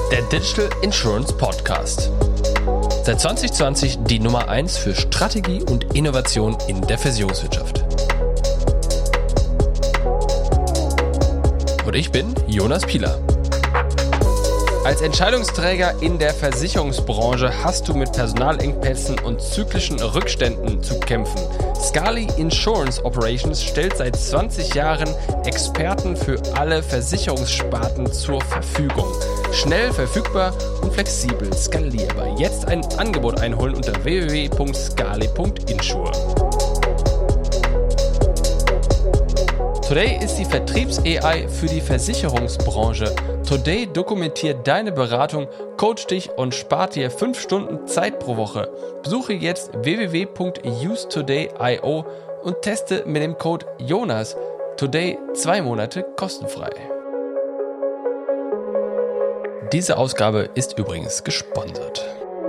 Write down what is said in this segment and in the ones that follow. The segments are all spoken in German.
Der Digital Insurance Podcast. Seit 2020 die Nummer 1 für Strategie und Innovation in der Versicherungswirtschaft. Und ich bin Jonas Pieler. Als Entscheidungsträger in der Versicherungsbranche hast du mit Personalengpässen und zyklischen Rückständen zu kämpfen. Scali Insurance Operations stellt seit 20 Jahren Experten für alle Versicherungssparten zur Verfügung. Schnell, verfügbar und flexibel skalierbar. Jetzt ein Angebot einholen unter www.scali.insure. Today ist die Vertriebs-AI für die Versicherungsbranche. Today dokumentiert deine Beratung, coacht dich und spart dir 5 Stunden Zeit pro Woche. Besuche jetzt www.usetoday.io und teste mit dem Code JONAS Today 2 Monate kostenfrei. Diese Ausgabe ist übrigens gesponsert.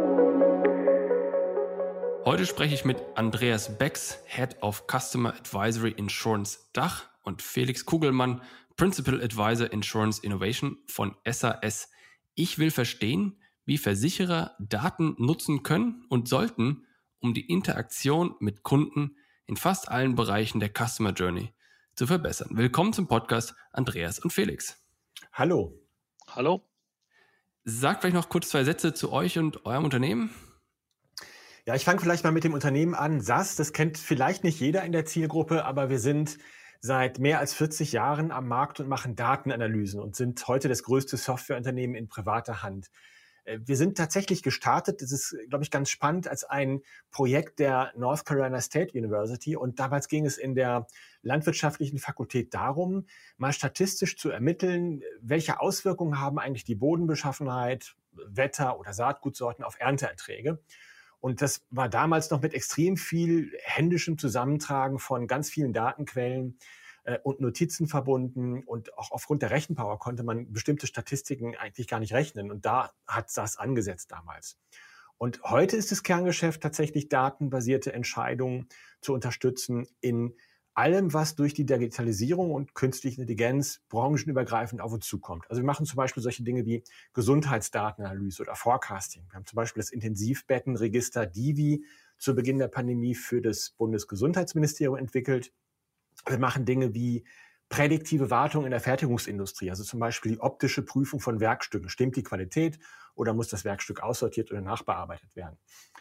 Heute spreche ich mit Andreas Becks, Head of Customer Advisory Insurance Dach, und Felix Kugelmann, Principal Advisor Insurance Innovation von SAS. Ich will verstehen, wie Versicherer Daten nutzen können und sollten, um die Interaktion mit Kunden in fast allen Bereichen der Customer Journey zu verbessern. Willkommen zum Podcast, Andreas und Felix. Hallo. Hallo. Sagt vielleicht noch kurz 2 Sätze zu euch und eurem Unternehmen. Ja, ich fange vielleicht mal mit dem Unternehmen an. SAS, das kennt vielleicht nicht jeder in der Zielgruppe, aber wir sind seit mehr als 40 Jahren am Markt und machen Datenanalysen und sind heute das größte Softwareunternehmen in privater Hand. Wir sind tatsächlich gestartet, das ist, glaube ich, ganz spannend, als ein Projekt der North Carolina State University. Und damals ging es in der landwirtschaftlichen Fakultät darum, mal statistisch zu ermitteln, welche Auswirkungen haben eigentlich die Bodenbeschaffenheit, Wetter oder Saatgutsorten auf Ernteerträge. Und das war damals noch mit extrem viel händischem Zusammentragen von ganz vielen Datenquellen und Notizen verbunden. Und auch aufgrund der Rechenpower konnte man bestimmte Statistiken eigentlich gar nicht rechnen. Und da hat SAS angesetzt damals. Und heute ist das Kerngeschäft tatsächlich datenbasierte Entscheidungen zu unterstützen in allem, was durch die Digitalisierung und künstliche Intelligenz branchenübergreifend auf uns zukommt. Also wir machen zum Beispiel solche Dinge wie Gesundheitsdatenanalyse oder Forecasting. Wir haben zum Beispiel das Intensivbettenregister DIVI zu Beginn der Pandemie für das Bundesgesundheitsministerium entwickelt. Wir machen Dinge wie prädiktive Wartung in der Fertigungsindustrie, also zum Beispiel die optische Prüfung von Werkstücken. Stimmt die Qualität oder muss das Werkstück aussortiert oder nachbearbeitet werden?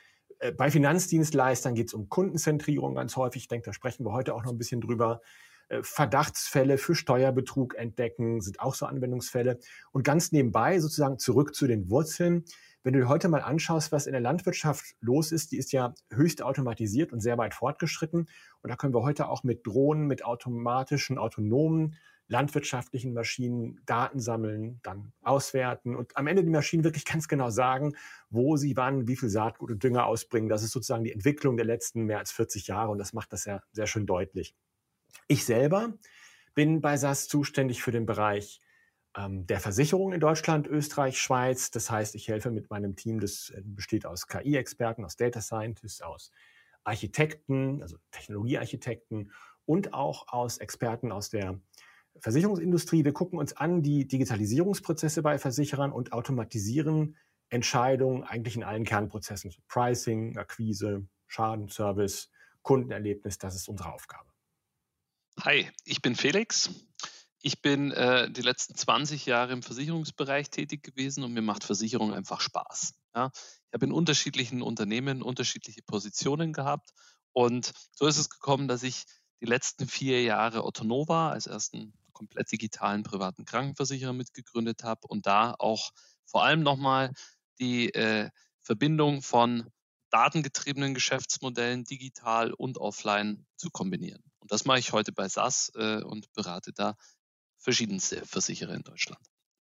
Bei Finanzdienstleistern geht es um Kundenzentrierung ganz häufig. Ich denke, da sprechen wir heute auch noch ein bisschen drüber. Verdachtsfälle für Steuerbetrug entdecken sind auch so Anwendungsfälle. Und ganz nebenbei sozusagen zurück zu den Wurzeln. Wenn du dir heute mal anschaust, was in der Landwirtschaft los ist, die ist ja höchst automatisiert und sehr weit fortgeschritten. Und da können wir heute auch mit Drohnen, mit autonomen landwirtschaftlichen Maschinen Daten sammeln, dann auswerten und am Ende die Maschinen wirklich ganz genau sagen, wo sie wann, wie viel Saatgut und Dünger ausbringen. Das ist sozusagen die Entwicklung der letzten mehr als 40 Jahre und das macht das ja sehr schön deutlich. Ich selber bin bei SAS zuständig für den Bereich der Versicherung in Deutschland, Österreich, Schweiz. Das heißt, ich helfe mit meinem Team, das besteht aus KI-Experten, aus Data Scientists, aus Architekten, also Technologiearchitekten und auch aus Experten aus der Versicherungsindustrie. Wir gucken uns an die Digitalisierungsprozesse bei Versicherern und automatisieren Entscheidungen eigentlich in allen Kernprozessen. Pricing, Akquise, Schadenservice, Kundenerlebnis, das ist unsere Aufgabe. Hi, ich bin Felix. Ich bin die letzten 20 Jahre im Versicherungsbereich tätig gewesen und mir macht Versicherung einfach Spaß. Ja? Ich habe in unterschiedlichen Unternehmen unterschiedliche Positionen gehabt und so ist es gekommen, dass ich die letzten 4 Jahre Ottonova als ersten komplett digitalen privaten Krankenversicherer mitgegründet habe und da auch vor allem nochmal die Verbindung von datengetriebenen Geschäftsmodellen digital und offline zu kombinieren. Und das mache ich heute bei SAS und berate da verschiedenste Versicherer in Deutschland.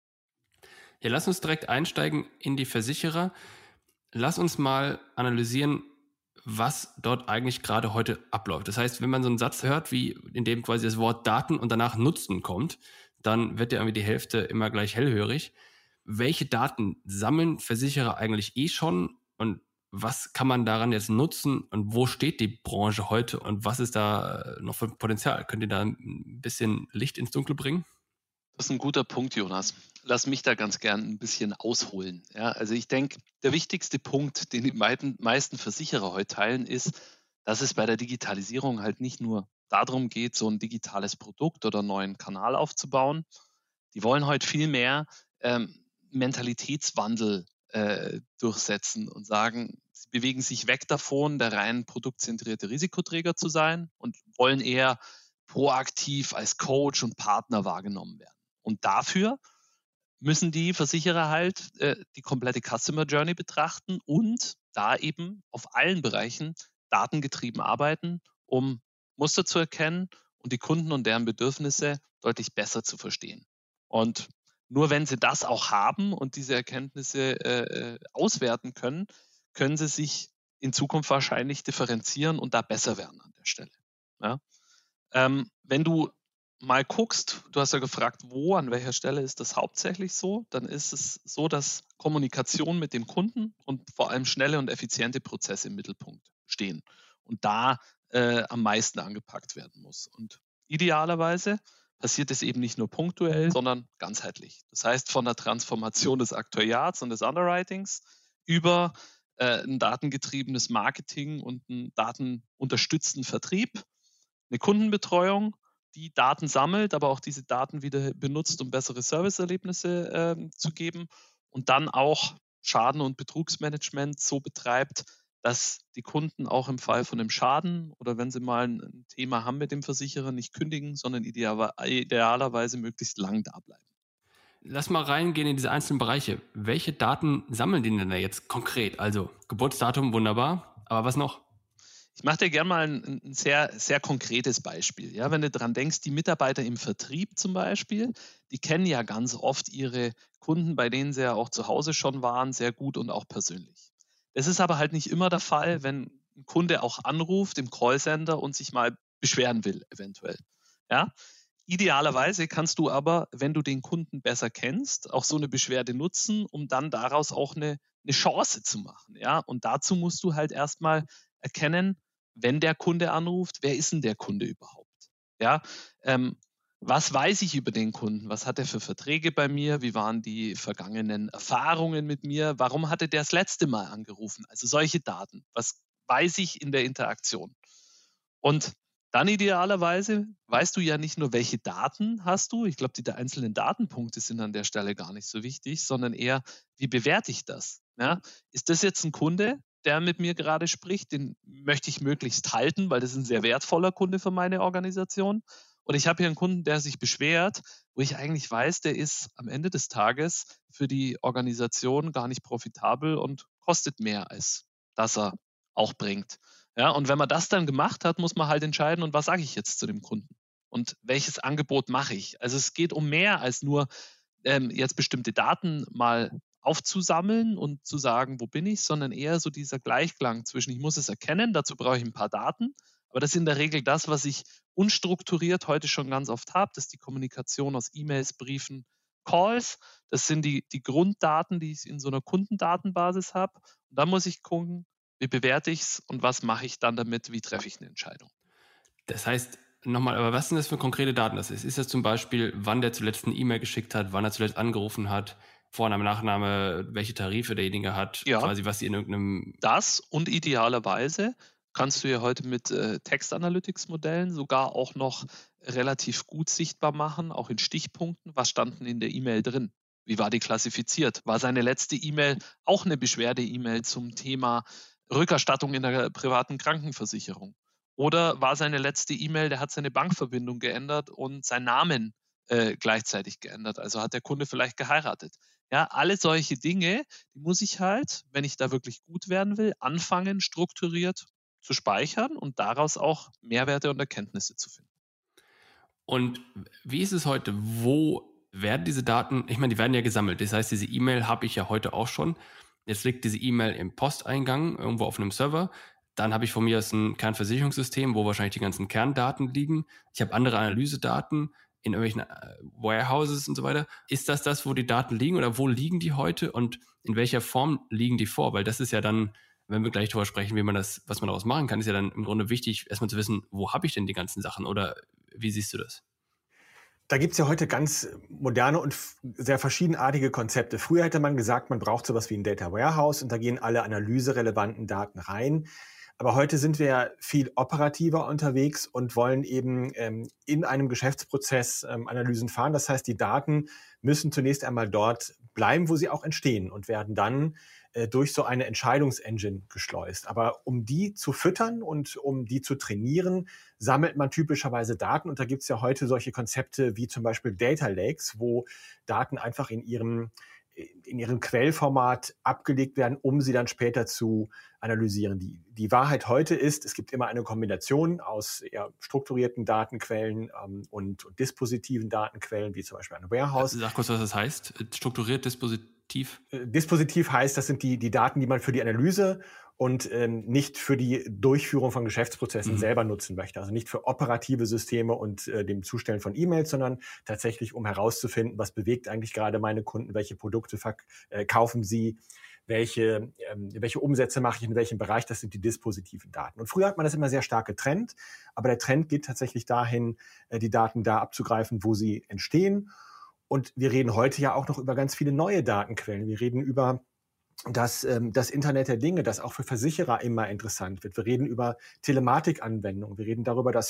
Ja, lass uns direkt einsteigen in die Versicherer. Lass uns mal analysieren, was dort eigentlich gerade heute abläuft. Das heißt, wenn man so einen Satz hört, wie in dem quasi das Wort Daten und danach Nutzen kommt, dann wird ja irgendwie die Hälfte immer gleich hellhörig. Welche Daten sammeln Versicherer eigentlich schon und was kann man daran jetzt nutzen und wo steht die Branche heute und was ist da noch für Potenzial? Könnt ihr da ein bisschen Licht ins Dunkel bringen? Das ist ein guter Punkt, Jonas. Lass mich da ganz gern ein bisschen ausholen. Ja, also ich denke, der wichtigste Punkt, den die meisten Versicherer heute teilen, ist, dass es bei der Digitalisierung halt nicht nur darum geht, so ein digitales Produkt oder einen neuen Kanal aufzubauen. Die wollen heute viel mehr Mentalitätswandel durchsetzen und sagen, sie bewegen sich weg davon, der rein produktzentrierte Risikoträger zu sein und wollen eher proaktiv als Coach und Partner wahrgenommen werden. Und dafür müssen die Versicherer halt die komplette Customer Journey betrachten und da eben auf allen Bereichen datengetrieben arbeiten, um Muster zu erkennen und die Kunden und deren Bedürfnisse deutlich besser zu verstehen. Und nur wenn sie das auch haben und diese Erkenntnisse auswerten können, können sie sich in Zukunft wahrscheinlich differenzieren und da besser werden an der Stelle. Ja? Wenn du mal guckst, du hast ja gefragt, wo, an welcher Stelle ist das hauptsächlich so, dann ist es so, dass Kommunikation mit dem Kunden und vor allem schnelle und effiziente Prozesse im Mittelpunkt stehen und da am meisten angepackt werden muss. Und idealerweise passiert es eben nicht nur punktuell, sondern ganzheitlich. Das heißt, von der Transformation des Aktuariats und des Underwritings über ein datengetriebenes Marketing und einen datenunterstützten Vertrieb, eine Kundenbetreuung, die Daten sammelt, aber auch diese Daten wieder benutzt, um bessere Serviceerlebnisse zu geben und dann auch Schaden- und Betrugsmanagement so betreibt, dass die Kunden auch im Fall von einem Schaden oder wenn sie mal ein Thema haben mit dem Versicherer, nicht kündigen, sondern idealerweise möglichst lang da bleiben. Lass mal reingehen in diese einzelnen Bereiche. Welche Daten sammeln die denn da jetzt konkret? Also Geburtsdatum, wunderbar, aber was noch? Ich mache dir gerne mal ein sehr, sehr konkretes Beispiel. Ja, wenn du daran denkst, die Mitarbeiter im Vertrieb zum Beispiel, die kennen ja ganz oft ihre Kunden, bei denen sie ja auch zu Hause schon waren, sehr gut und auch persönlich. Das ist aber halt nicht immer der Fall, wenn ein Kunde auch anruft im Callcenter und sich mal beschweren will, eventuell. Ja? Idealerweise kannst du aber, wenn du den Kunden besser kennst, auch so eine Beschwerde nutzen, um dann daraus auch eine Chance zu machen. Ja? Und dazu musst du halt erstmal erkennen, wenn der Kunde anruft, wer ist denn der Kunde überhaupt? Ja, was weiß ich über den Kunden? Was hat er für Verträge bei mir? Wie waren die vergangenen Erfahrungen mit mir? Warum hatte der das letzte Mal angerufen? Also solche Daten. Was weiß ich in der Interaktion? Und dann idealerweise weißt du ja nicht nur, welche Daten hast du. Ich glaube, die einzelnen Datenpunkte sind an der Stelle gar nicht so wichtig, sondern eher, wie bewerte ich das? Ja? Ist das jetzt ein Kunde, der mit mir gerade spricht? Den möchte ich möglichst halten, weil das ist ein sehr wertvoller Kunde für meine Organisation. Und ich habe hier einen Kunden, der sich beschwert, wo ich eigentlich weiß, der ist am Ende des Tages für die Organisation gar nicht profitabel und kostet mehr, als dass er auch bringt. Ja, und wenn man das dann gemacht hat, muss man halt entscheiden, und was sage ich jetzt zu dem Kunden? Und welches Angebot mache ich? Also es geht um mehr als nur jetzt bestimmte Daten mal aufzusammeln und zu sagen, wo bin ich, sondern eher so dieser Gleichklang zwischen, ich muss es erkennen, dazu brauche ich ein paar Daten, aber das ist in der Regel das, was ich unstrukturiert heute schon ganz oft habe, das ist die Kommunikation aus E-Mails, Briefen, Calls, das sind die Grunddaten, die ich in so einer Kundendatenbasis habe. Und dann muss ich gucken, wie bewerte ich es und was mache ich dann damit, wie treffe ich eine Entscheidung. Das heißt, nochmal, aber was sind das für konkrete Daten? Ist das zum Beispiel, wann der zuletzt eine E-Mail geschickt hat, wann er zuletzt angerufen hat, Vorname, Nachname, welche Tarife derjenige hat, Ja, quasi was sie in irgendeinem... Das und idealerweise kannst du ja heute mit Text-Analytics-Modellen sogar auch noch relativ gut sichtbar machen, auch in Stichpunkten, was standen in der E-Mail drin. Wie war die klassifiziert? War seine letzte E-Mail auch eine Beschwerde-E-Mail zum Thema Rückerstattung in der privaten Krankenversicherung? Oder war seine letzte E-Mail, der hat seine Bankverbindung geändert und seinen Namen gleichzeitig geändert? Also hat der Kunde vielleicht geheiratet? Ja, alle solche Dinge, die muss ich halt, wenn ich da wirklich gut werden will, anfangen, strukturiert zu speichern und daraus auch Mehrwerte und Erkenntnisse zu finden. Und wie ist es heute? Wo werden diese Daten, ich meine, die werden ja gesammelt. Das heißt, diese E-Mail habe ich ja heute auch schon. Jetzt liegt diese E-Mail im Posteingang irgendwo auf einem Server. Dann habe ich von mir aus ein Kernversicherungssystem, wo wahrscheinlich die ganzen Kerndaten liegen. Ich habe andere Analysedaten in irgendwelchen Warehouses und so weiter. Ist das, wo die Daten liegen oder wo liegen die heute und in welcher Form liegen die vor? Weil das ist ja dann, wenn wir gleich darüber sprechen, was man daraus machen kann, ist ja dann im Grunde wichtig, erstmal zu wissen, wo habe ich denn die ganzen Sachen oder wie siehst du das? Da gibt es ja heute ganz moderne und sehr verschiedenartige Konzepte. Früher hätte man gesagt, man braucht sowas wie ein Data Warehouse und da gehen alle analyserelevanten Daten rein. Aber heute sind wir ja viel operativer unterwegs und wollen eben in einem Geschäftsprozess Analysen fahren. Das heißt, die Daten müssen zunächst einmal dort bleiben, wo sie auch entstehen und werden dann durch so eine Entscheidungsengine geschleust. Aber um die zu füttern und um die zu trainieren, sammelt man typischerweise Daten. Und da gibt es ja heute solche Konzepte wie zum Beispiel Data Lakes, wo Daten einfach in ihrem Quellformat abgelegt werden, um sie dann später zu analysieren. Die Wahrheit heute ist, es gibt immer eine Kombination aus eher strukturierten Datenquellen und dispositiven Datenquellen, wie zum Beispiel ein Warehouse. Sag kurz, was das heißt. Strukturiert, dispositiv? Dispositiv heißt, das sind die Daten, die man für die Analyse und nicht für die Durchführung von Geschäftsprozessen selber nutzen möchte. Also nicht für operative Systeme und dem Zustellen von E-Mails, sondern tatsächlich, um herauszufinden, was bewegt eigentlich gerade meine Kunden, welche Produkte kaufen sie, welche Umsätze mache ich in welchem Bereich. Das sind die dispositiven Daten. Und früher hat man das immer sehr stark getrennt, aber der Trend geht tatsächlich dahin, die Daten da abzugreifen, wo sie entstehen. Und wir reden heute ja auch noch über ganz viele neue Datenquellen. Wir reden über das Internet der Dinge, das auch für Versicherer immer interessant wird. Wir reden über Telematikanwendungen. Wir reden darüber, dass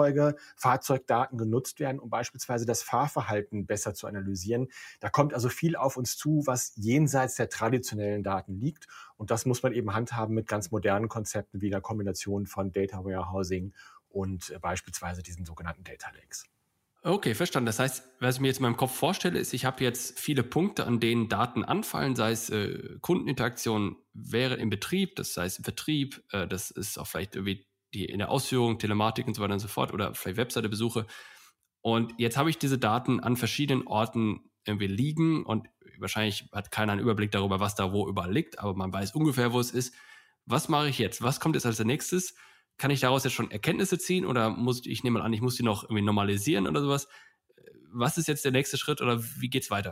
Fahrzeugdaten genutzt werden, um beispielsweise das Fahrverhalten besser zu analysieren. Da kommt also viel auf uns zu, was jenseits der traditionellen Daten liegt. Und das muss man eben handhaben mit ganz modernen Konzepten wie der Kombination von Data Warehousing und beispielsweise diesen sogenannten Data Lakes. Okay, verstanden. Das heißt, was ich mir jetzt in meinem Kopf vorstelle, ist, ich habe jetzt viele Punkte, an denen Daten anfallen, sei es Kundeninteraktion wäre im Betrieb, das heißt im Vertrieb, das ist auch vielleicht irgendwie in der Ausführung, Telematik und so weiter und so fort oder vielleicht Webseite-Besuche. Und jetzt habe ich diese Daten an verschiedenen Orten irgendwie liegen und wahrscheinlich hat keiner einen Überblick darüber, was da wo überall liegt, aber man weiß ungefähr, wo es ist. Was mache ich jetzt? Was kommt jetzt als nächstes? Kann ich daraus jetzt schon Erkenntnisse ziehen oder ich nehme mal an, ich muss die noch irgendwie normalisieren oder sowas? Was ist jetzt der nächste Schritt oder wie geht's weiter?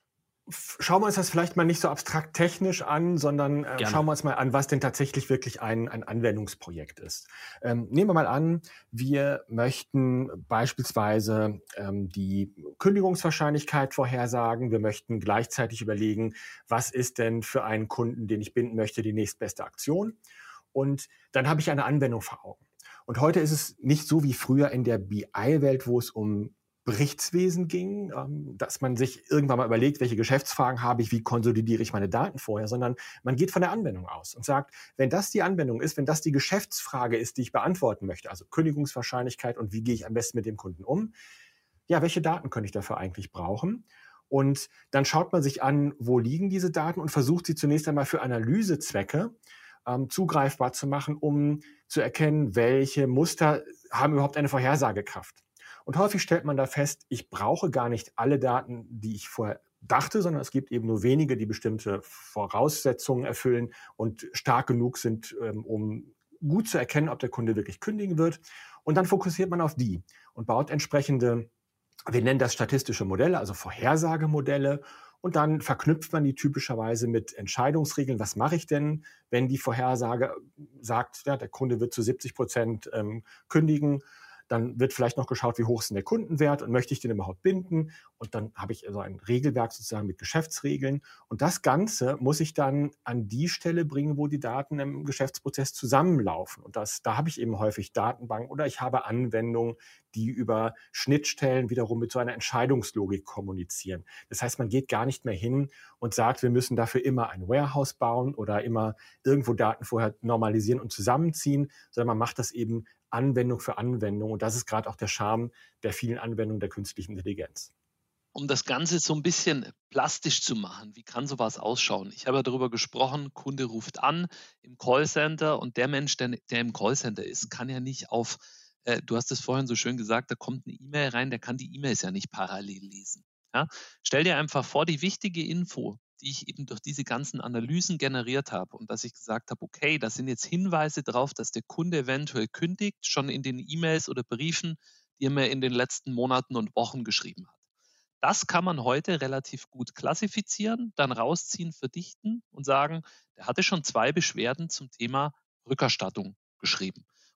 Schauen wir uns das vielleicht mal nicht so abstrakt technisch an, sondern Gerne. schauen wir uns mal an, was denn tatsächlich wirklich ein Anwendungsprojekt ist. Nehmen wir mal an, wir möchten beispielsweise die Kündigungswahrscheinlichkeit vorhersagen. Wir möchten gleichzeitig überlegen, was ist denn für einen Kunden, den ich binden möchte, die nächstbeste Aktion. Und dann habe ich eine Anwendung vor Augen. Und heute ist es nicht so wie früher in der BI-Welt, wo es um Berichtswesen ging, dass man sich irgendwann mal überlegt, welche Geschäftsfragen habe ich, wie konsolidiere ich meine Daten vorher, sondern man geht von der Anwendung aus und sagt, wenn das die Anwendung ist, wenn das die Geschäftsfrage ist, die ich beantworten möchte, also Kündigungswahrscheinlichkeit und wie gehe ich am besten mit dem Kunden um, ja, welche Daten könnte ich dafür eigentlich brauchen? Und dann schaut man sich an, wo liegen diese Daten und versucht sie zunächst einmal für Analysezwecke zugreifbar zu machen, um zu erkennen, welche Muster haben überhaupt eine Vorhersagekraft. Und häufig stellt man da fest, ich brauche gar nicht alle Daten, die ich vorher dachte, sondern es gibt eben nur wenige, die bestimmte Voraussetzungen erfüllen und stark genug sind, um gut zu erkennen, ob der Kunde wirklich kündigen wird. Und dann fokussiert man auf die und baut entsprechende, wir nennen das statistische Modelle, also Vorhersagemodelle. Und dann verknüpft man die typischerweise mit Entscheidungsregeln. Was mache ich denn, wenn die Vorhersage sagt, ja, der Kunde wird zu 70% kündigen? Dann wird vielleicht noch geschaut, wie hoch ist denn der Kundenwert und möchte ich den überhaupt binden? Und dann habe ich also ein Regelwerk sozusagen mit Geschäftsregeln. Und das Ganze muss ich dann an die Stelle bringen, wo die Daten im Geschäftsprozess zusammenlaufen. Und da habe ich eben häufig Datenbanken oder ich habe Anwendungen, die über Schnittstellen wiederum mit so einer Entscheidungslogik kommunizieren. Das heißt, man geht gar nicht mehr hin und sagt, wir müssen dafür immer ein Warehouse bauen oder immer irgendwo Daten vorher normalisieren und zusammenziehen, sondern man macht das eben Anwendung für Anwendung. Und das ist gerade auch der Charme der vielen Anwendungen der künstlichen Intelligenz. Um das Ganze so ein bisschen plastisch zu machen, wie kann sowas ausschauen? Ich habe ja darüber gesprochen, Kunde ruft an im Callcenter und der Mensch, der im Callcenter ist, kann ja nicht du hast es vorhin so schön gesagt, da kommt eine E-Mail rein, der kann die E-Mails ja nicht parallel lesen. Ja? Stell dir einfach vor, die wichtige Info, die ich eben durch diese ganzen Analysen generiert habe und dass ich gesagt habe, okay, da sind jetzt Hinweise drauf, dass der Kunde eventuell kündigt, schon in den E-Mails oder Briefen, die er mir in den letzten Monaten und Wochen geschrieben hat. Das kann man heute relativ gut klassifizieren, dann rausziehen, verdichten und sagen, der hatte schon 2 Beschwerden zum Thema Rückerstattung geschrieben.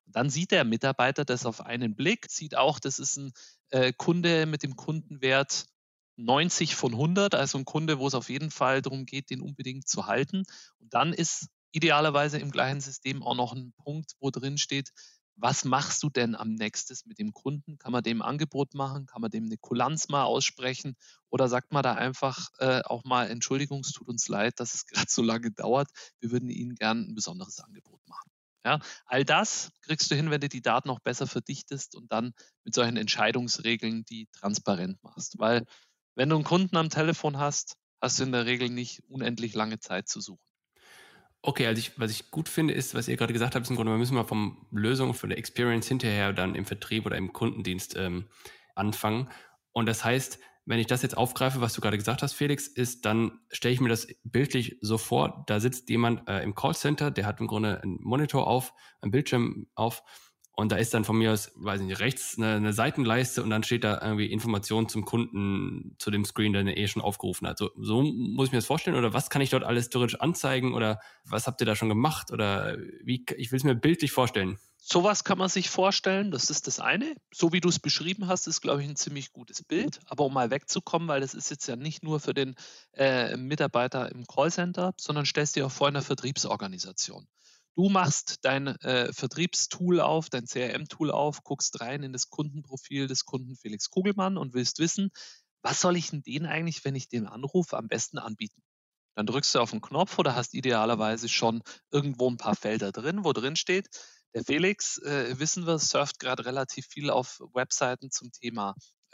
Dann sieht der Mitarbeiter das auf einen Blick, sieht auch, das ist ein Kunde mit dem Kundenwert 90 von 100, also ein Kunde, wo es auf jeden Fall darum geht, den unbedingt zu halten. Und dann ist idealerweise im gleichen System auch noch ein Punkt, wo drin steht, was machst du denn am nächstes mit dem Kunden? Kann man dem ein Angebot machen? Kann man dem eine Kulanz mal aussprechen? Oder sagt man da einfach auch mal, Entschuldigung, es tut uns leid, dass es gerade so lange dauert. Wir würden Ihnen gern ein besonderes Angebot machen. Ja, all das kriegst du hin, wenn du die Daten noch besser verdichtest und dann mit solchen Entscheidungsregeln die transparent machst. Weil wenn du einen Kunden am Telefon hast, hast du in der Regel nicht unendlich lange Zeit zu suchen. Okay, also was ich gut finde, ist, was ihr gerade gesagt habt, ist im Grunde, wir müssen mal vom Lösung, von der Experience hinterher dann im Vertrieb oder im Kundendienst anfangen. Und das heißt, wenn ich das jetzt aufgreife, was du gerade gesagt hast, Felix, ist, dann stelle ich mir das bildlich so vor, da sitzt jemand im Callcenter, der hat im Grunde einen Monitor auf, einen Bildschirm auf, und da ist dann von mir aus, weiß ich nicht, rechts eine Seitenleiste und dann steht da irgendwie Informationen zum Kunden, zu dem Screen, den er schon aufgerufen hat. So muss ich mir das vorstellen, oder was kann ich dort alles theoretisch anzeigen, oder was habt ihr da schon gemacht, oder ich will es mir bildlich vorstellen. Sowas kann man sich vorstellen, das ist das eine. So wie du es beschrieben hast, ist, glaube ich, ein ziemlich gutes Bild. Aber um mal wegzukommen, weil das ist jetzt ja nicht nur für den Mitarbeiter im Callcenter, sondern stellst dir auch vor in einer Vertriebsorganisation. Du machst dein Vertriebstool auf, dein CRM-Tool auf, guckst rein in das Kundenprofil des Kunden Felix Kugelmann und willst wissen, was soll ich denn denen eigentlich, wenn ich den anrufe, am besten anbieten? Dann drückst du auf den Knopf oder hast idealerweise schon irgendwo ein paar Felder drin, wo drin steht, der Felix, wissen wir, surft gerade relativ viel auf Webseiten zum Thema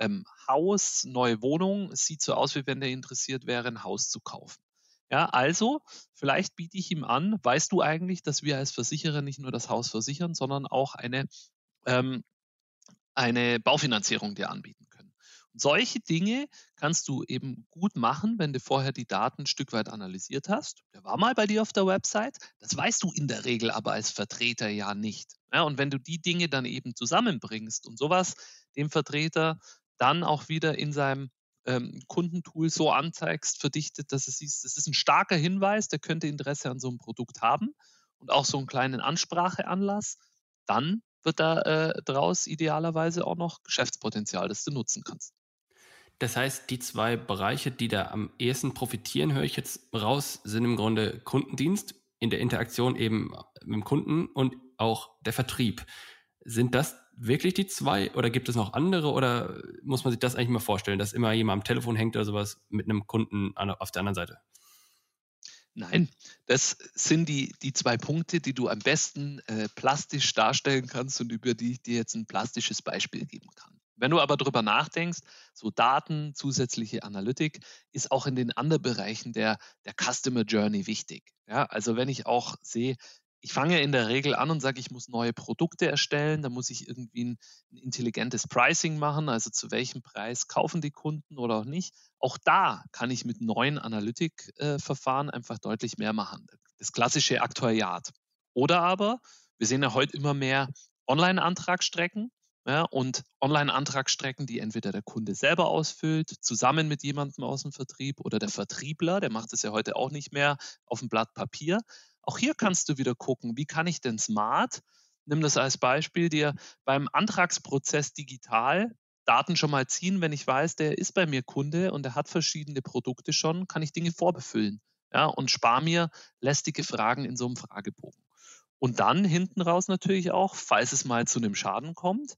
Haus, neue Wohnung. Es sieht so aus, wie wenn der interessiert wäre, ein Haus zu kaufen. Ja, also vielleicht biete ich ihm an, weißt du eigentlich, dass wir als Versicherer nicht nur das Haus versichern, sondern auch ähm, eine Baufinanzierung dir anbieten können. Und solche Dinge kannst du eben gut machen, wenn du vorher die Daten ein Stück weit analysiert hast. Der war mal bei dir auf der Website, das weißt du in der Regel aber als Vertreter ja nicht. Ja, und wenn du die Dinge dann eben zusammenbringst und sowas dem Vertreter dann auch wieder in seinem Kundentool so anzeigst, verdichtet, dass es siehst, das ist ein starker Hinweis, der könnte Interesse an so einem Produkt haben und auch so einen kleinen Anspracheanlass, dann wird da draus idealerweise auch noch Geschäftspotenzial, das du nutzen kannst. Das heißt, die zwei Bereiche, die da am ehesten profitieren, höre ich jetzt raus, sind im Grunde Kundendienst in der Interaktion eben mit dem Kunden und auch der Vertrieb. Sind das wirklich die zwei, oder gibt es noch andere, oder muss man sich das eigentlich mal vorstellen, dass immer jemand am Telefon hängt oder sowas mit einem Kunden auf der anderen Seite? Nein, das sind die zwei Punkte, die du am besten plastisch darstellen kannst und über die ich dir jetzt ein plastisches Beispiel geben kann. Wenn du aber drüber nachdenkst, so Daten, zusätzliche Analytik ist auch in den anderen Bereichen der Customer Journey wichtig. Ja, also wenn ich auch sehe, ich fange in der Regel an und sage, ich muss neue Produkte erstellen, da muss ich irgendwie ein intelligentes Pricing machen, also zu welchem Preis kaufen die Kunden oder auch nicht. Auch da kann ich mit neuen Analytikverfahren einfach deutlich mehr machen. Das klassische Aktuariat. Oder aber, wir sehen ja heute immer mehr Online-Antragsstrecken, ja, und Online-Antragsstrecken, die entweder der Kunde selber ausfüllt, zusammen mit jemandem aus dem Vertrieb oder der Vertriebler, der macht es ja heute auch nicht mehr auf dem Blatt Papier. Auch hier kannst du wieder gucken, wie kann ich denn smart, nimm das als Beispiel, dir beim Antragsprozess digital Daten schon mal ziehen, wenn ich weiß, der ist bei mir Kunde und der hat verschiedene Produkte schon, kann ich Dinge vorbefüllen, ja, und spare mir lästige Fragen in so einem Fragebogen. Und dann hinten raus natürlich auch, falls es mal zu einem Schaden kommt,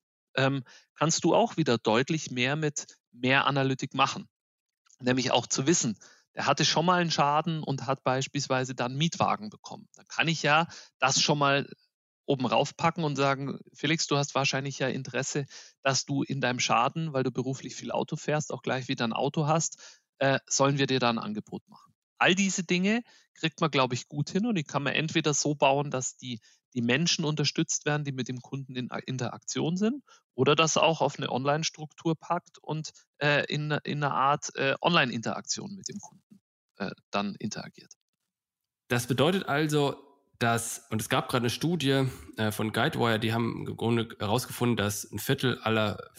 kannst du auch wieder deutlich mehr mit mehr Analytik machen. Nämlich auch zu wissen, der hatte schon mal einen Schaden und hat beispielsweise dann einen Mietwagen bekommen. Dann kann ich ja das schon mal oben raufpacken und sagen, Felix, du hast wahrscheinlich ja Interesse, dass du in deinem Schaden, weil du beruflich viel Auto fährst, auch gleich wieder ein Auto hast, sollen wir dir da ein Angebot machen. All diese Dinge kriegt man, glaube ich, gut hin und die kann man entweder so bauen, dass die Menschen unterstützt werden, die mit dem Kunden in Interaktion sind, oder das auch auf eine Online-Struktur packt und in einer Art Online-Interaktion mit dem Kunden dann interagiert. Das bedeutet also, und es gab gerade eine Studie von Guidewire, die haben im Grunde herausgefunden, dass ein Viertel aller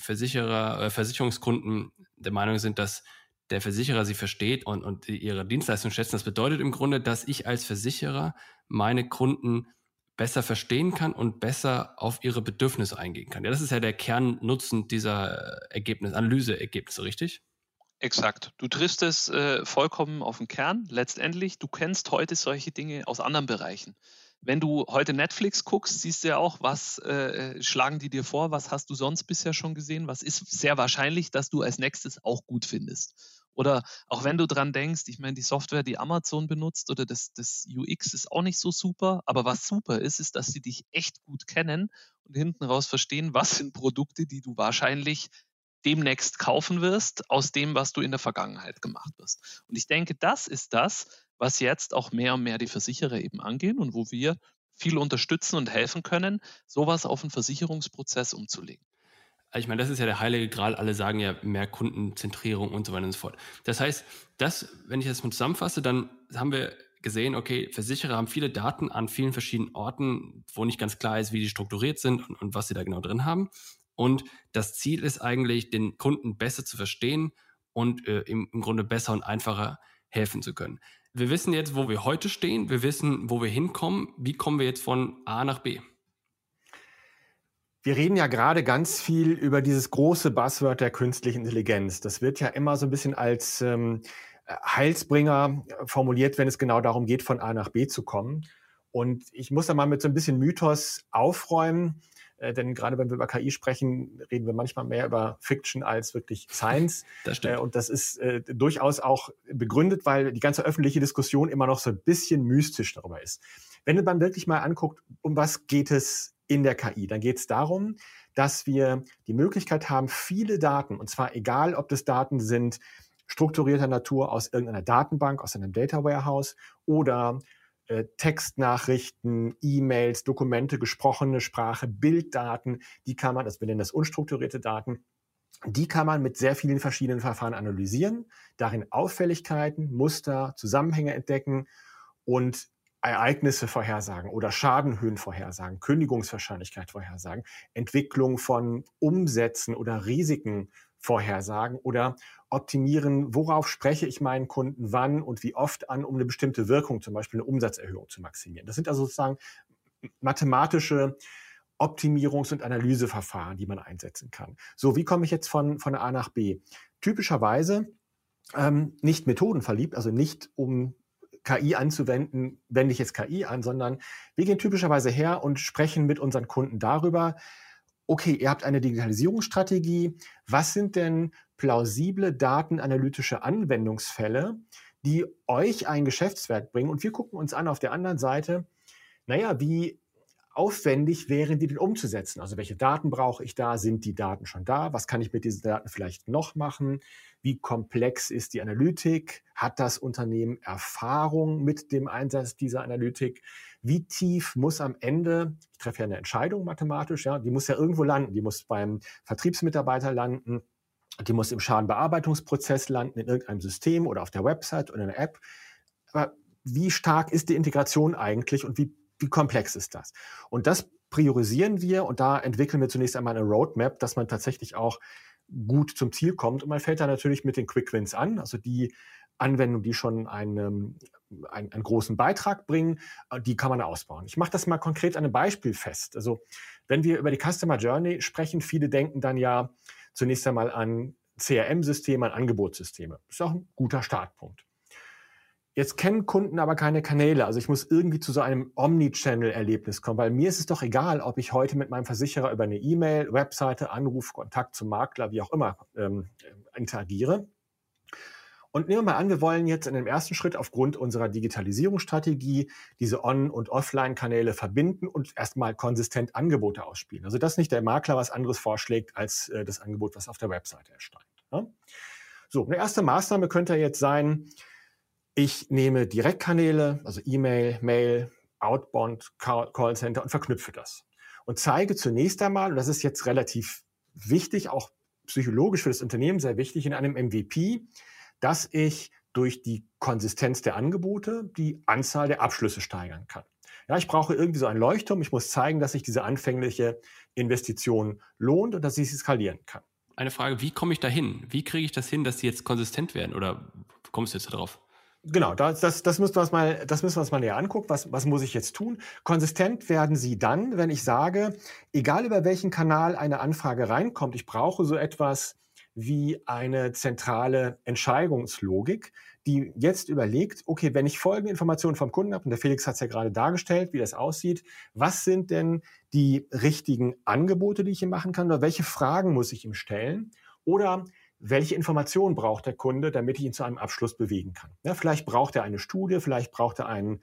Versicherungskunden der Meinung sind, dass der Versicherer sie versteht und ihre Dienstleistung schätzen. Das bedeutet im Grunde, dass ich als Versicherer meine Kunden besser verstehen kann und besser auf ihre Bedürfnisse eingehen kann. Ja, das ist ja der Kernnutzen dieser Analyseergebnisse, richtig? Exakt. Du triffst es vollkommen auf den Kern. Letztendlich, du kennst heute solche Dinge aus anderen Bereichen. Wenn du heute Netflix guckst, siehst du ja auch, was schlagen die dir vor, was hast du sonst bisher schon gesehen, was ist sehr wahrscheinlich, dass du als nächstes auch gut findest. Oder auch wenn du dran denkst, ich meine, die Software, die Amazon benutzt oder das UX ist auch nicht so super, aber was super ist, ist, dass sie dich echt gut kennen und hinten raus verstehen, was sind Produkte, die du wahrscheinlich demnächst kaufen wirst, aus dem, was du in der Vergangenheit gemacht hast. Und ich denke, das ist das, was jetzt auch mehr und mehr die Versicherer eben angehen und wo wir viel unterstützen und helfen können, sowas auf einen Versicherungsprozess umzulegen. Ich meine, das ist ja der heilige Gral. Alle sagen ja mehr Kundenzentrierung und so weiter und so fort. Das heißt, wenn ich das mal zusammenfasse, dann haben wir gesehen, okay, Versicherer haben viele Daten an vielen verschiedenen Orten, wo nicht ganz klar ist, wie die strukturiert sind und was sie da genau drin haben. Und das Ziel ist eigentlich, den Kunden besser zu verstehen und im Grunde besser und einfacher helfen zu können. Wir wissen jetzt, wo wir heute stehen. Wir wissen, wo wir hinkommen. Wie kommen wir jetzt von A nach B? Wir reden ja gerade ganz viel über dieses große Buzzword der künstlichen Intelligenz. Das wird ja immer so ein bisschen als Heilsbringer formuliert, wenn es genau darum geht, von A nach B zu kommen. Und ich muss da mal mit so ein bisschen Mythos aufräumen, denn gerade wenn wir über KI sprechen, reden wir manchmal mehr über Fiction als wirklich Science. Das stimmt. Und das ist durchaus auch begründet, weil die ganze öffentliche Diskussion immer noch so ein bisschen mystisch darüber ist. Wenn man wirklich mal anguckt, um was geht es in der KI, dann geht es darum, dass wir die Möglichkeit haben, viele Daten, und zwar egal, ob das Daten sind strukturierter Natur aus irgendeiner Datenbank, aus einem Data Warehouse oder Textnachrichten, E-Mails, Dokumente, gesprochene Sprache, Bilddaten, die kann man, wir nennen das unstrukturierte Daten, die kann man mit sehr vielen verschiedenen Verfahren analysieren, darin Auffälligkeiten, Muster, Zusammenhänge entdecken und Ereignisse vorhersagen oder Schadenhöhen vorhersagen, Kündigungswahrscheinlichkeit vorhersagen, Entwicklung von Umsätzen oder Risiken vorhersagen oder optimieren, worauf spreche ich meinen Kunden wann und wie oft an, um eine bestimmte Wirkung, zum Beispiel eine Umsatzerhöhung zu maximieren. Das sind also sozusagen mathematische Optimierungs- und Analyseverfahren, die man einsetzen kann. So, wie komme ich jetzt von A nach B? Typischerweise nicht methodenverliebt, also nicht um KI anzuwenden, wende ich jetzt KI an, sondern wir gehen typischerweise her und sprechen mit unseren Kunden darüber, okay, ihr habt eine Digitalisierungsstrategie, was sind denn plausible datenanalytische Anwendungsfälle, die euch einen Geschäftswert bringen? Und wir gucken uns an auf der anderen Seite, naja, wie aufwendig wären die denn umzusetzen? Also welche Daten brauche ich da? Sind die Daten schon da? Was kann ich mit diesen Daten vielleicht noch machen? Wie komplex ist die Analytik? Hat das Unternehmen Erfahrung mit dem Einsatz dieser Analytik? Wie tief muss am Ende, ich treffe ja eine Entscheidung mathematisch, ja, die muss ja irgendwo landen, die muss beim Vertriebsmitarbeiter landen, die muss im Schadenbearbeitungsprozess landen, in irgendeinem System oder auf der Website oder in einer App. Aber wie stark ist die Integration eigentlich und wie komplex ist das? Und das priorisieren wir und da entwickeln wir zunächst einmal eine Roadmap, dass man tatsächlich auch gut zum Ziel kommt. Und man fällt da natürlich mit den Quick Wins an, also die Anwendungen, die schon einen großen Beitrag bringen, die kann man ausbauen. Ich mache das mal konkret an einem Beispiel fest. Also wenn wir über die Customer Journey sprechen, viele denken dann ja zunächst einmal an CRM-Systeme, an Angebotssysteme. Das ist auch ein guter Startpunkt. Jetzt kennen Kunden aber keine Kanäle. Also ich muss irgendwie zu so einem Omnichannel-Erlebnis kommen, weil mir ist es doch egal, ob ich heute mit meinem Versicherer über eine E-Mail, Webseite, Anruf, Kontakt zum Makler, wie auch immer, interagiere. Und nehmen wir mal an, wir wollen jetzt in dem ersten Schritt aufgrund unserer Digitalisierungsstrategie diese On- und Offline-Kanäle verbinden und erstmal konsistent Angebote ausspielen. Also dass nicht der Makler was anderes vorschlägt als das Angebot, was auf der Webseite erscheint. Ja? So, eine erste Maßnahme könnte jetzt sein, ich nehme Direktkanäle, also E-Mail, Mail, Outbound, Callcenter und verknüpfe das. Und zeige zunächst einmal, und das ist jetzt relativ wichtig, auch psychologisch für das Unternehmen sehr wichtig, in einem MVP, dass ich durch die Konsistenz der Angebote die Anzahl der Abschlüsse steigern kann. Ja, ich brauche irgendwie so einen Leuchtturm. Ich muss zeigen, dass sich diese anfängliche Investition lohnt und dass ich sie skalieren kann. Eine Frage, wie komme ich da hin? Wie kriege ich das hin, dass die jetzt konsistent werden? Oder kommst du jetzt darauf? Genau, das müssen wir uns mal näher angucken. Was muss ich jetzt tun? Konsistent werden Sie dann, wenn ich sage, egal über welchen Kanal eine Anfrage reinkommt, ich brauche so etwas wie eine zentrale Entscheidungslogik, die jetzt überlegt, okay, wenn ich folgende Informationen vom Kunden habe, und der Felix hat es ja gerade dargestellt, wie das aussieht, was sind denn die richtigen Angebote, die ich ihm machen kann, oder welche Fragen muss ich ihm stellen? Oder welche Informationen braucht der Kunde, damit ich ihn zu einem Abschluss bewegen kann. Ja, vielleicht braucht er eine Studie, vielleicht braucht er einen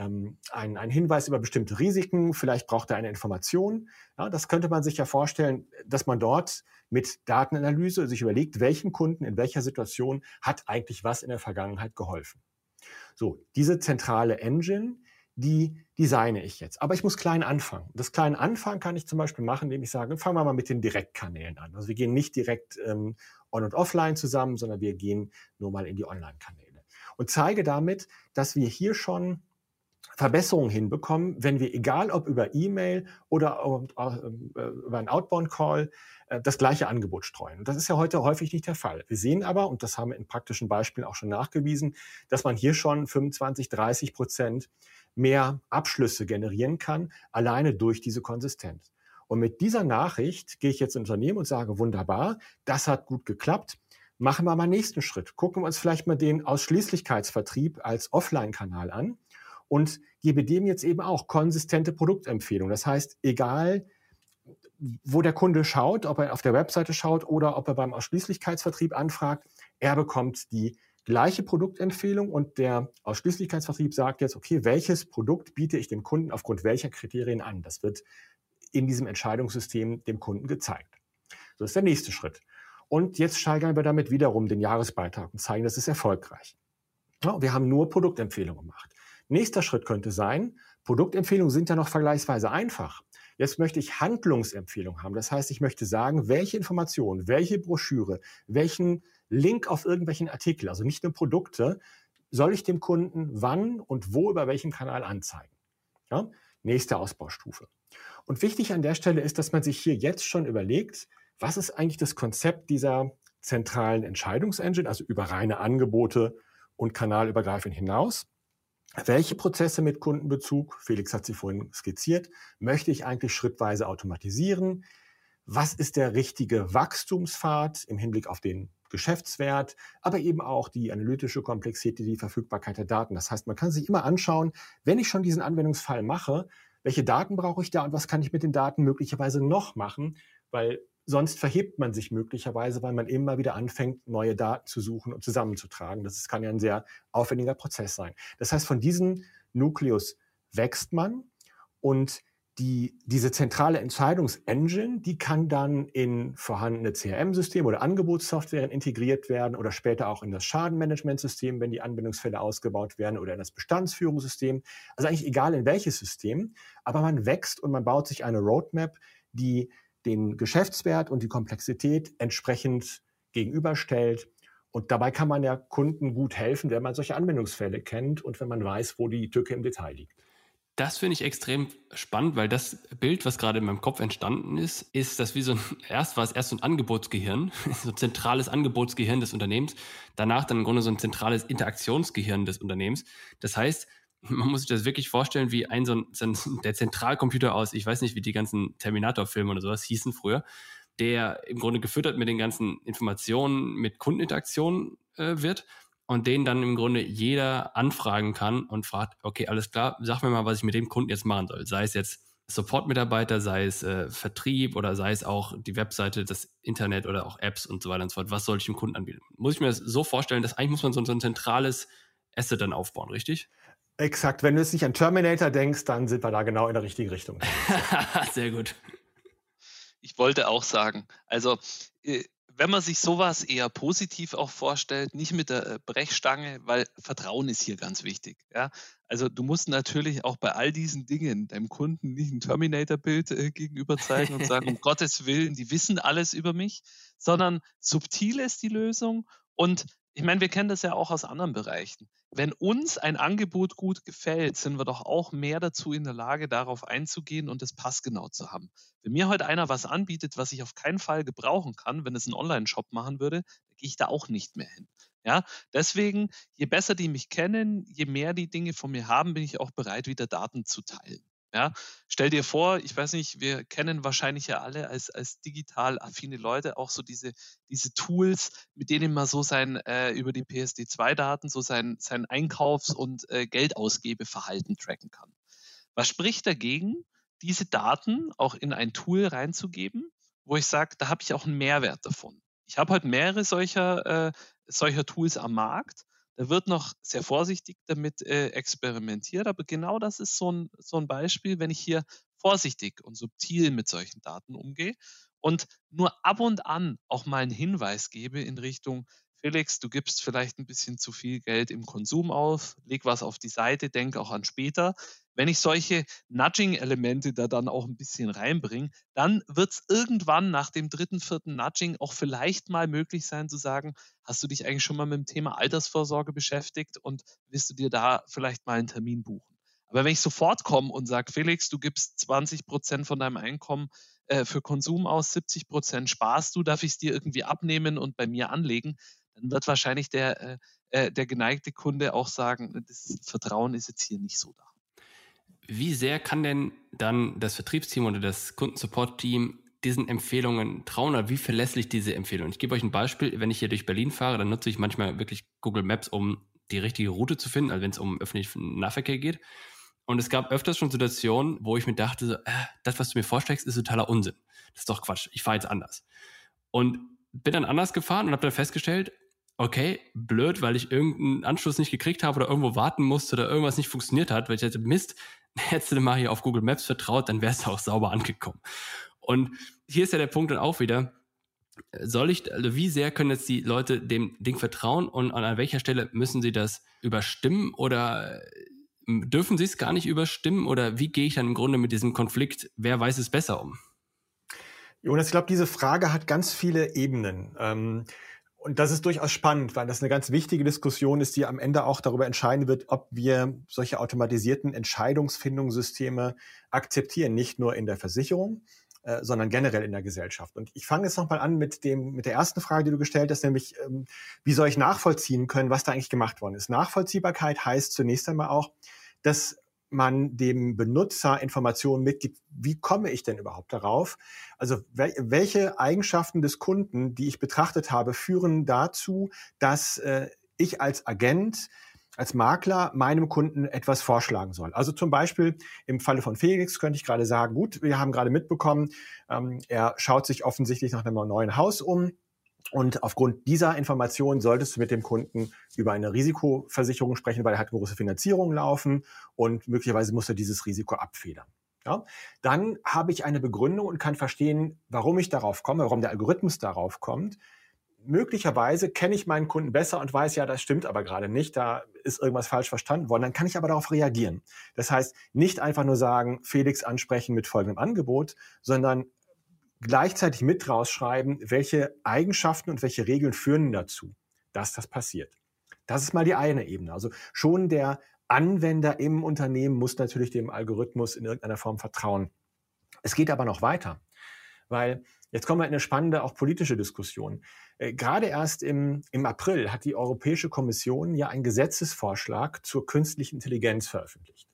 Hinweis über bestimmte Risiken, vielleicht braucht er eine Information. Ja, das könnte man sich ja vorstellen, dass man dort mit Datenanalyse sich überlegt, welchem Kunden in welcher Situation hat eigentlich was in der Vergangenheit geholfen. So, diese zentrale Engine, die designe ich jetzt. Aber ich muss klein anfangen. Das kleine Anfang kann ich zum Beispiel machen, indem ich sage, fangen wir mal mit den Direktkanälen an. Also wir gehen nicht direkt on- und offline zusammen, sondern wir gehen nur mal in die Online-Kanäle. Und zeige damit, dass wir hier schon Verbesserungen hinbekommen, wenn wir, egal ob über E-Mail oder über einen Outbound-Call, das gleiche Angebot streuen. Und das ist ja heute häufig nicht der Fall. Wir sehen aber, und das haben wir in praktischen Beispielen auch schon nachgewiesen, dass man hier schon 25-30% mehr Abschlüsse generieren kann, alleine durch diese Konsistenz. Und mit dieser Nachricht gehe ich jetzt ins Unternehmen und sage, wunderbar, das hat gut geklappt. Machen wir mal einen nächsten Schritt. Gucken wir uns vielleicht mal den Ausschließlichkeitsvertrieb als Offline-Kanal an und gebe dem jetzt eben auch konsistente Produktempfehlungen. Das heißt, egal wo der Kunde schaut, ob er auf der Webseite schaut oder ob er beim Ausschließlichkeitsvertrieb anfragt, er bekommt die gleiche Produktempfehlung und der Ausschließlichkeitsvertrieb sagt jetzt, okay, welches Produkt biete ich dem Kunden aufgrund welcher Kriterien an? Das wird in diesem Entscheidungssystem dem Kunden gezeigt. So ist der nächste Schritt. Und jetzt steigern wir damit wiederum den Jahresbeitrag und zeigen, das ist erfolgreich. Ja, wir haben nur Produktempfehlungen gemacht. Nächster Schritt könnte sein, Produktempfehlungen sind ja noch vergleichsweise einfach. Jetzt möchte ich Handlungsempfehlungen haben. Das heißt, ich möchte sagen, welche Informationen, welche Broschüre, welchen Link auf irgendwelchen Artikel, also nicht nur Produkte, soll ich dem Kunden wann und wo über welchen Kanal anzeigen. Ja? Nächste Ausbaustufe. Und wichtig an der Stelle ist, dass man sich hier jetzt schon überlegt, was ist eigentlich das Konzept dieser zentralen Entscheidungsengine, also über reine Angebote und kanalübergreifend hinaus. Welche Prozesse mit Kundenbezug, Felix hat sie vorhin skizziert, möchte ich eigentlich schrittweise automatisieren? Was ist der richtige Wachstumspfad im Hinblick auf den Geschäftswert, aber eben auch die analytische Komplexität, die Verfügbarkeit der Daten. Das heißt, man kann sich immer anschauen, wenn ich schon diesen Anwendungsfall mache, welche Daten brauche ich da und was kann ich mit den Daten möglicherweise noch machen, weil sonst verhebt man sich möglicherweise, weil man immer wieder anfängt, neue Daten zu suchen und zusammenzutragen. Kann ja ein sehr aufwendiger Prozess sein. Das heißt, von diesem Nukleus wächst man und diese zentrale Entscheidungsengine, die kann dann in vorhandene CRM-Systeme oder Angebotssoftware integriert werden oder später auch in das Schadenmanagementsystem, wenn die Anwendungsfälle ausgebaut werden, oder in das Bestandsführungssystem. Also eigentlich egal in welches System, aber man wächst und man baut sich eine Roadmap, die den Geschäftswert und die Komplexität entsprechend gegenüberstellt. Und dabei kann man ja Kunden gut helfen, wenn man solche Anwendungsfälle kennt und wenn man weiß, wo die Tücke im Detail liegt. Das finde ich extrem spannend, weil das Bild, was gerade in meinem Kopf entstanden ist, das wie erst so ein Angebotsgehirn, so ein zentrales Angebotsgehirn des Unternehmens, danach dann im Grunde so ein zentrales Interaktionsgehirn des Unternehmens. Das heißt, man muss sich das wirklich vorstellen wie der Zentralcomputer aus, ich weiß nicht, wie die ganzen Terminator-Filme oder sowas hießen früher, der im Grunde gefüttert mit den ganzen Informationen, mit Kundeninteraktionen wird. Und den dann im Grunde jeder anfragen kann und fragt, okay, alles klar, sag mir mal, was ich mit dem Kunden jetzt machen soll. Sei es jetzt Support-Mitarbeiter, sei es Vertrieb oder sei es auch die Webseite, das Internet oder auch Apps und so weiter und so fort. Was soll ich dem Kunden anbieten? Muss ich mir das so vorstellen, dass eigentlich muss man so ein zentrales Asset dann aufbauen, richtig? Exakt. Wenn du jetzt nicht an Terminator denkst, dann sind wir da genau in der richtigen Richtung. Sehr gut. Ich wollte auch sagen, also wenn man sich sowas eher positiv auch vorstellt, nicht mit der Brechstange, weil Vertrauen ist hier ganz wichtig. Ja? Also du musst natürlich auch bei all diesen Dingen deinem Kunden nicht ein Terminator-Bild gegenüber zeigen und sagen, um Gottes Willen, die wissen alles über mich, sondern subtil ist die Lösung. Und ich meine, wir kennen das ja auch aus anderen Bereichen. Wenn uns ein Angebot gut gefällt, sind wir doch auch mehr dazu in der Lage, darauf einzugehen und das passgenau zu haben. Wenn mir heute einer was anbietet, was ich auf keinen Fall gebrauchen kann, wenn es ein Online-Shop machen würde, dann gehe ich da auch nicht mehr hin. Ja, deswegen, je besser die mich kennen, je mehr die Dinge von mir haben, bin ich auch bereit, wieder Daten zu teilen. Ja, stell dir vor, ich weiß nicht, wir kennen wahrscheinlich ja alle als digital affine Leute auch so diese Tools, mit denen man so über die PSD2-Daten so sein Einkaufs- und Geldausgebeverhalten tracken kann. Was spricht dagegen, diese Daten auch in ein Tool reinzugeben, wo ich sage, da habe ich auch einen Mehrwert davon? Ich habe heute mehrere solcher Tools am Markt. Da wird noch sehr vorsichtig damit experimentiert, aber genau das ist so ein Beispiel, wenn ich hier vorsichtig und subtil mit solchen Daten umgehe und nur ab und an auch mal einen Hinweis gebe in Richtung, Felix, du gibst vielleicht ein bisschen zu viel Geld im Konsum aus, leg was auf die Seite, denk auch an später. Wenn ich solche Nudging-Elemente da dann auch ein bisschen reinbringe, dann wird es irgendwann nach dem dritten, vierten Nudging auch vielleicht mal möglich sein zu sagen, hast du dich eigentlich schon mal mit dem Thema Altersvorsorge beschäftigt und willst du dir da vielleicht mal einen Termin buchen? Aber wenn ich sofort komme und sage, Felix, du gibst 20% von deinem Einkommen für Konsum aus, 70% sparst du, darf ich es dir irgendwie abnehmen und bei mir anlegen, dann wird wahrscheinlich der geneigte Kunde auch sagen, das Vertrauen ist jetzt hier nicht so da. Wie sehr kann denn dann das Vertriebsteam oder das Kundensupport-Team diesen Empfehlungen trauen oder wie verlässlich diese Empfehlungen? Ich gebe euch ein Beispiel. Wenn ich hier durch Berlin fahre, dann nutze ich manchmal wirklich Google Maps, um die richtige Route zu finden, also wenn es um öffentlichen Nahverkehr geht. Und es gab öfters schon Situationen, wo ich mir dachte, so, das, was du mir vorschlägst, ist totaler Unsinn. Das ist doch Quatsch. Ich fahre jetzt anders. Und bin dann anders gefahren und habe dann festgestellt, okay, blöd, weil ich irgendeinen Anschluss nicht gekriegt habe oder irgendwo warten musste oder irgendwas nicht funktioniert hat, weil ich dachte, Mist, hättest du mal hier auf Google Maps vertraut, dann wärst du auch sauber angekommen. Und hier ist ja der Punkt dann auch wieder, wie sehr können jetzt die Leute dem Ding vertrauen und an welcher Stelle müssen sie das überstimmen oder dürfen sie es gar nicht überstimmen oder wie gehe ich dann im Grunde mit diesem Konflikt, wer weiß es besser um? Jonas, ich glaube, diese Frage hat ganz viele Ebenen. Und das ist durchaus spannend, weil das eine ganz wichtige Diskussion ist, die am Ende auch darüber entscheiden wird, ob wir solche automatisierten Entscheidungsfindungssysteme akzeptieren, nicht nur in der Versicherung, sondern generell in der Gesellschaft. Und ich fange jetzt nochmal an mit der ersten Frage, die du gestellt hast, nämlich, wie soll ich nachvollziehen können, was da eigentlich gemacht worden ist? Nachvollziehbarkeit heißt zunächst einmal auch, dass man dem Benutzer Informationen mitgibt, wie komme ich denn überhaupt darauf? Also welche Eigenschaften des Kunden, die ich betrachtet habe, führen dazu, dass ich als Agent, als Makler meinem Kunden etwas vorschlagen soll. Also zum Beispiel im Falle von Felix könnte ich gerade sagen, gut, wir haben gerade mitbekommen, er schaut sich offensichtlich nach einem neuen Haus um. Und aufgrund dieser Information solltest du mit dem Kunden über eine Risikoversicherung sprechen, weil er hat große Finanzierungen laufen und möglicherweise muss er dieses Risiko abfedern. Ja? Dann habe ich eine Begründung und kann verstehen, warum ich darauf komme, warum der Algorithmus darauf kommt. Möglicherweise kenne ich meinen Kunden besser und weiß, ja, das stimmt aber gerade nicht, da ist irgendwas falsch verstanden worden. Dann kann ich aber darauf reagieren. Das heißt, nicht einfach nur sagen, Felix ansprechen mit folgendem Angebot, sondern gleichzeitig mit rausschreiben, welche Eigenschaften und welche Regeln führen dazu, dass das passiert. Das ist mal die eine Ebene. Also schon der Anwender im Unternehmen muss natürlich dem Algorithmus in irgendeiner Form vertrauen. Es geht aber noch weiter, weil jetzt kommen wir in eine spannende, auch politische Diskussion. Gerade erst im April hat die Europäische Kommission ja einen Gesetzesvorschlag zur künstlichen Intelligenz veröffentlicht.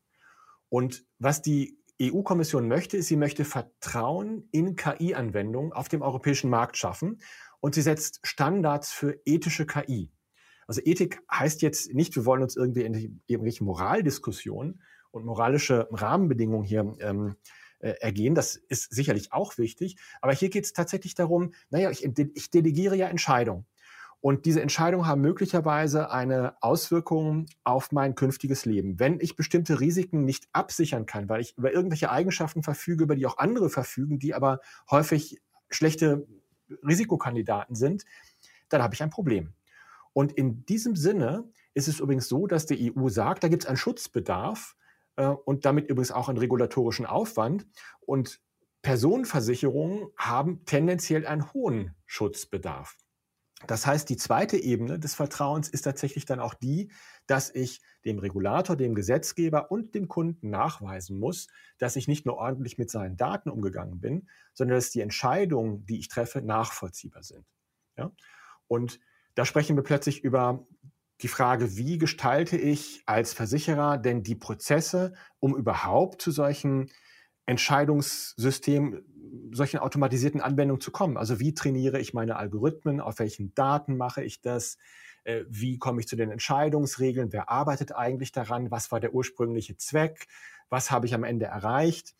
Und was die EU-Kommission möchte, ist, sie möchte Vertrauen in KI-Anwendungen auf dem europäischen Markt schaffen und sie setzt Standards für ethische KI. Also Ethik heißt jetzt nicht, wir wollen uns irgendwie in irgendwelche Moraldiskussionen und moralische Rahmenbedingungen hier ergehen. Das ist sicherlich auch wichtig. Aber hier geht es tatsächlich darum, naja, ich delegiere ja Entscheidungen. Und diese Entscheidungen haben möglicherweise eine Auswirkung auf mein künftiges Leben. Wenn ich bestimmte Risiken nicht absichern kann, weil ich über irgendwelche Eigenschaften verfüge, über die auch andere verfügen, die aber häufig schlechte Risikokandidaten sind, dann habe ich ein Problem. Und in diesem Sinne ist es übrigens so, dass die EU sagt, da gibt es einen Schutzbedarf und damit übrigens auch einen regulatorischen Aufwand. Und Personenversicherungen haben tendenziell einen hohen Schutzbedarf. Das heißt, die zweite Ebene des Vertrauens ist tatsächlich dann auch die, dass ich dem Regulator, dem Gesetzgeber und dem Kunden nachweisen muss, dass ich nicht nur ordentlich mit seinen Daten umgegangen bin, sondern dass die Entscheidungen, die ich treffe, nachvollziehbar sind. Ja? Und Da sprechen wir plötzlich über die Frage, wie gestalte ich als Versicherer denn die Prozesse, um überhaupt zu solchen Entscheidungssystemen, solchen automatisierten Anwendungen zu kommen. Also wie trainiere ich meine Algorithmen, auf welchen Daten mache ich das, wie komme ich zu den Entscheidungsregeln, wer arbeitet eigentlich daran, was war der ursprüngliche Zweck, was habe ich am Ende erreicht,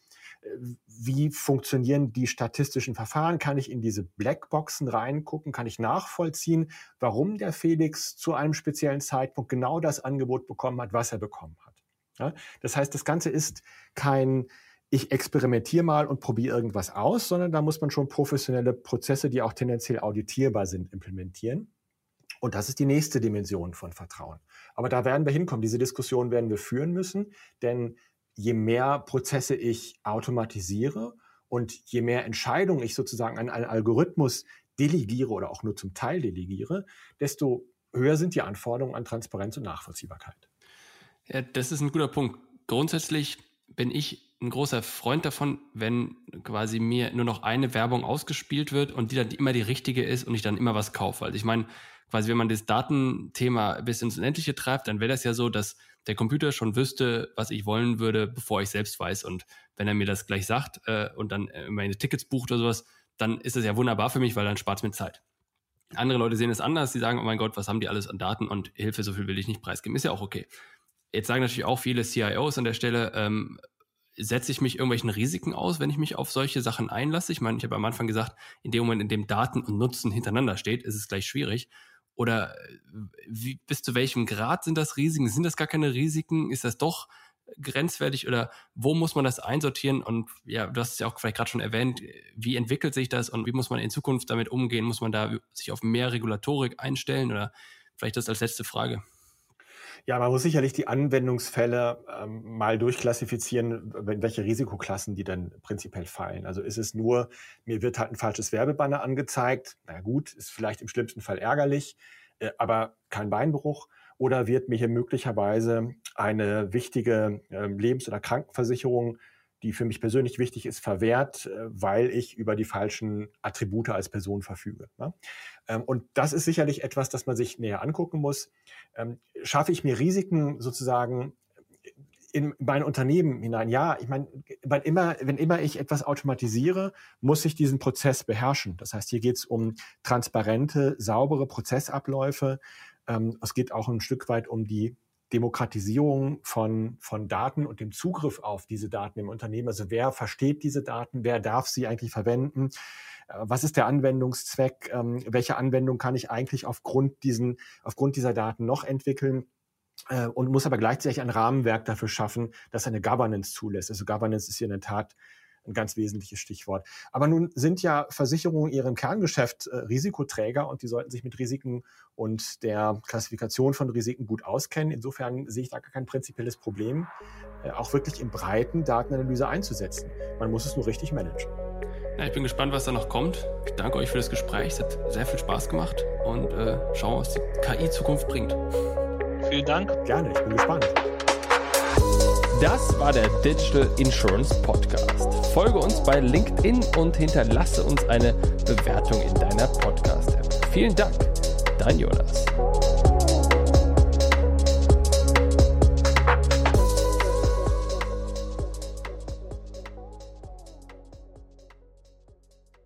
wie funktionieren die statistischen Verfahren, kann ich in diese Blackboxen reingucken, kann ich nachvollziehen, warum der Felix zu einem speziellen Zeitpunkt genau das Angebot bekommen hat, was er bekommen hat. Ja? Das heißt, das Ganze ist kein ich experimentiere mal und probiere irgendwas aus, sondern da muss man schon professionelle Prozesse, die auch tendenziell auditierbar sind, implementieren. Und das ist die nächste Dimension von Vertrauen. Aber da werden wir hinkommen. Diese Diskussion werden wir führen müssen, denn je mehr Prozesse ich automatisiere und je mehr Entscheidungen ich sozusagen an einen Algorithmus delegiere oder auch nur zum Teil delegiere, desto höher sind die Anforderungen an Transparenz und Nachvollziehbarkeit. Ja, das ist ein guter Punkt. Grundsätzlich bin ich ein großer Freund davon, wenn quasi mir nur noch eine Werbung ausgespielt wird und die dann immer die richtige ist und ich dann immer was kaufe. Also ich meine, quasi wenn man das Datenthema bis ins Unendliche treibt, dann wäre das ja so, dass der Computer schon wüsste, was ich wollen würde, bevor ich selbst weiß. Und wenn er mir das gleich sagt und dann meine Tickets bucht oder sowas, dann ist das ja wunderbar für mich, weil dann spart es mir Zeit. Andere Leute sehen es anders, die sagen, oh mein Gott, was haben die alles an Daten und Hilfe, so viel will ich nicht preisgeben. Ist ja auch okay. Jetzt sagen natürlich auch viele CIOs an der Stelle, setze ich mich irgendwelchen Risiken aus, wenn ich mich auf solche Sachen einlasse? Ich meine, ich habe am Anfang gesagt, in dem Moment, in dem Daten und Nutzen hintereinander steht, ist es gleich schwierig. Oder bis zu welchem Grad sind das Risiken? Sind das gar keine Risiken? Ist das doch grenzwertig? Oder wo muss man das einsortieren? Und ja, du hast es ja auch vielleicht gerade schon erwähnt, wie entwickelt sich das und wie muss man in Zukunft damit umgehen? Muss man da sich auf mehr Regulatorik einstellen? Oder vielleicht das als letzte Frage. Ja, man muss sicherlich die Anwendungsfälle mal durchklassifizieren, in welche Risikoklassen die dann prinzipiell fallen. Also ist es nur, mir wird halt ein falsches Werbebanner angezeigt, na gut, ist vielleicht im schlimmsten Fall ärgerlich, aber kein Beinbruch. Oder wird mir hier möglicherweise eine wichtige Lebens- oder Krankenversicherung, die für mich persönlich wichtig ist, verwehrt, weil ich über die falschen Attribute als Person verfüge. Und das ist sicherlich etwas, das man sich näher angucken muss. Schaffe ich mir Risiken sozusagen in mein Unternehmen hinein? Ja, ich meine, wenn immer ich etwas automatisiere, muss ich diesen Prozess beherrschen. Das heißt, hier geht es um transparente, saubere Prozessabläufe. Es geht auch ein Stück weit um die Demokratisierung von Daten und dem Zugriff auf diese Daten im Unternehmen. Also wer versteht diese Daten, wer darf sie eigentlich verwenden? Was ist der Anwendungszweck? Welche Anwendung kann ich eigentlich aufgrund dieser Daten noch entwickeln? Und muss aber gleichzeitig ein Rahmenwerk dafür schaffen, das eine Governance zulässt. Also Governance ist hier in der Tat ein ganz wesentliches Stichwort. Aber nun sind ja Versicherungen in ihrem Kerngeschäft Risikoträger und die sollten sich mit Risiken und der Klassifikation von Risiken gut auskennen. Insofern sehe ich da gar kein prinzipielles Problem, auch wirklich in breiten Datenanalyse einzusetzen. Man muss es nur richtig managen. Ja, ich bin gespannt, was da noch kommt. Ich danke euch für das Gespräch. Es hat sehr viel Spaß gemacht und schauen, was die KI-Zukunft bringt. Vielen Dank. Gerne, ich bin gespannt. Das war der Digital Insurance Podcast. Folge uns bei LinkedIn und hinterlasse uns eine Bewertung in deiner Podcast-App. Vielen Dank, dein Jonas.